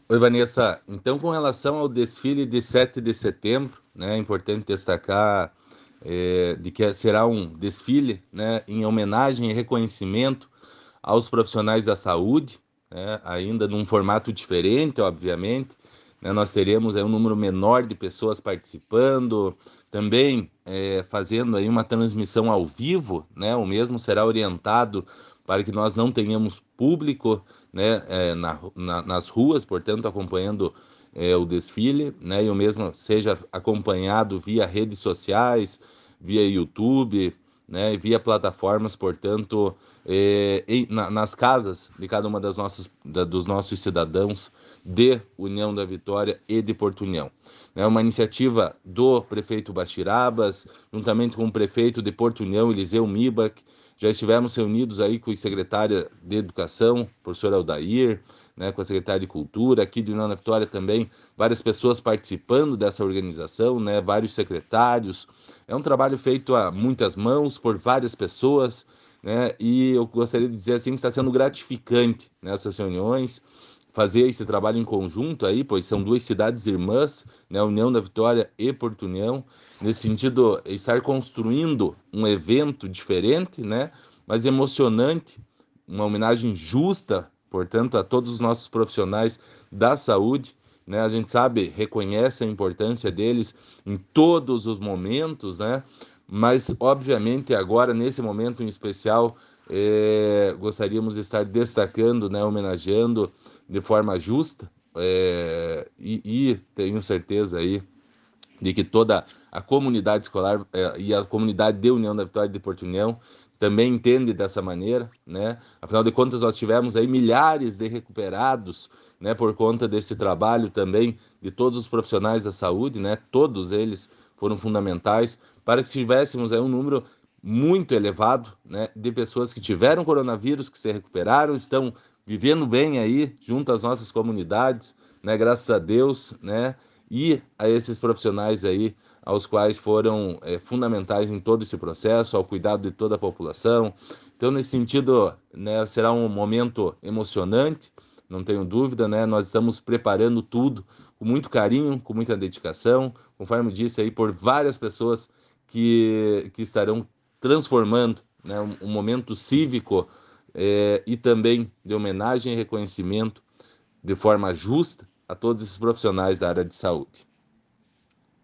Oi, Vanessa. Então, com relação ao desfile de 7 de setembro, né, é importante destacar de que será um desfile, né, em homenagem e reconhecimento aos profissionais da saúde, né, ainda num formato diferente, obviamente. Né, nós teremos aí um número menor de pessoas participando, também fazendo aí uma transmissão ao vivo, né, o mesmo será orientado para que nós não tenhamos público, né, nas ruas, portanto, acompanhando o desfile, né, e o mesmo seja acompanhado via redes sociais, via YouTube, né, via plataformas, portanto, nas casas de cada uma dos nossos cidadãos de União da Vitória e de Porto União. É uma iniciativa do prefeito Bachirabas, juntamente com o prefeito de Porto União, Eliseu Mibach. Já estivemos reunidos aí com a secretária de Educação, professora Aldair, né, com a secretária de Cultura, aqui de União da Vitória também, várias pessoas participando dessa organização, né, vários secretários. É um trabalho feito a muitas mãos, por várias pessoas, né, e eu gostaria de dizer assim que está sendo gratificante nessas reuniões, fazer esse trabalho em conjunto aí, pois são duas cidades irmãs, né, União da Vitória e Porto União, nesse sentido, estar construindo um evento diferente, né, mas emocionante, uma homenagem justa, portanto, a todos os nossos profissionais da saúde, né, a gente sabe, reconhece a importância deles em todos os momentos, né, mas, obviamente, agora, nesse momento em especial, gostaríamos de estar destacando, né, homenageando de forma justa, e tenho certeza aí de que toda a comunidade escolar e a comunidade de União da Vitória de Porto União também entende dessa maneira, né? Afinal de contas, nós tivemos aí milhares de recuperados, né, por conta desse trabalho também de todos os profissionais da saúde, né? Todos eles foram fundamentais para que tivéssemos aí um número muito elevado, né, de pessoas que tiveram coronavírus, que se recuperaram, estão vivendo bem aí junto às nossas comunidades, né, graças a Deus, né, e a esses profissionais aí, aos quais foram fundamentais em todo esse processo, ao cuidado de toda a população. Então, nesse sentido, né, será um momento emocionante, não tenho dúvida, né? Nós estamos preparando tudo com muito carinho, com muita dedicação, conforme disse aí, por várias pessoas que estarão transformando, né, um momento cívico e também de homenagem e reconhecimento de forma justa a todos esses profissionais da área de saúde.